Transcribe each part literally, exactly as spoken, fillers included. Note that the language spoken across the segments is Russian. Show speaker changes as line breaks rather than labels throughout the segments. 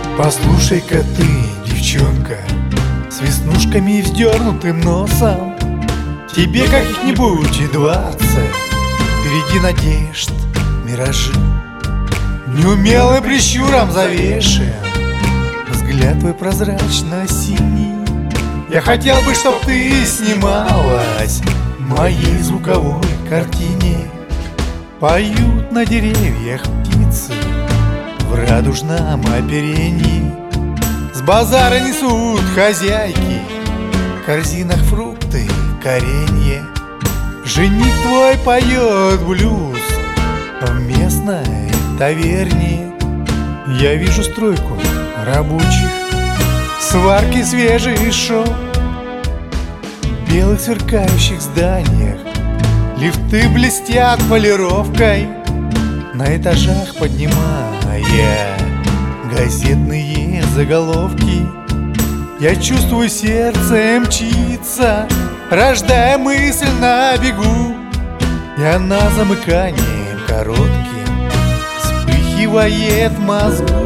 Послушай-ка ты, девчонка, с веснушками и вздернутым носом, тебе каких-нибудь и двадцать, впереди надежд миражи. Неумелым прищуром завешен взгляд твой прозрачно-синий. Я хотел бы, чтоб ты снималась в моей звуковой картине. Поют на деревьях птицы в радужном оперении, с базара несут хозяйки в корзинах фрукты, коренье. Жених твой поет блюз в местной таверне. Я вижу стройку рабочих, сварки свежий шов, в белых сверкающих зданиях лифты блестят полировкой, на этажах поднимая газетные заголовки. Я чувствую, сердце мчится, рождая мысль на бегу, и она замыканием коротким вспыхивает в мозгу.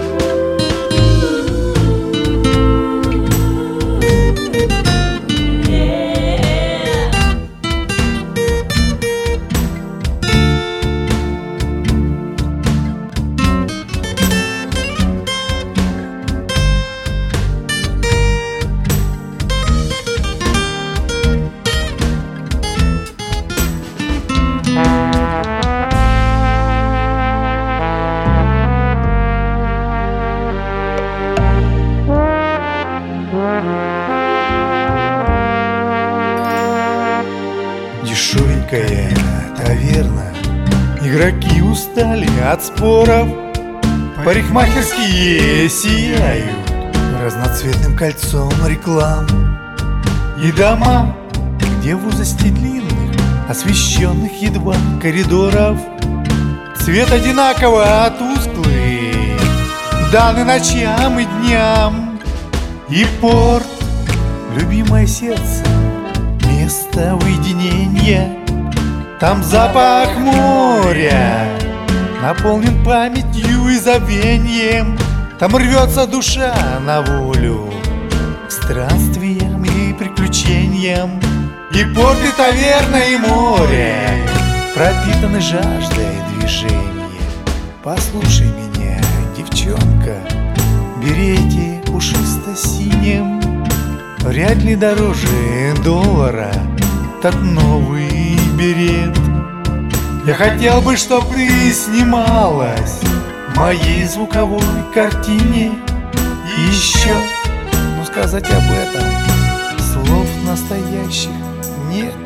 Дешевенькая таверна, игроки устали от споров, парикмахерские сияют разноцветным кольцом реклам. И дома, где в узости длинных, освещенных едва коридоров, цвет одинаково тусклый, данный ночам и дням. И порт, любимое сердце, место уединения, там запах моря наполнен памятью и забвением. Там рвется душа на волю к странствиям и приключениям. И порт, и таверна, и море пропитаны жаждой движения. Послушай меня, девчонка, в берете пушисто-синем, вряд ли дороже доллара тот новый берет. Я хотел бы, чтоб ты снималась в моей звуковой картине. И еще, ну сказать об этом слов настоящих нет.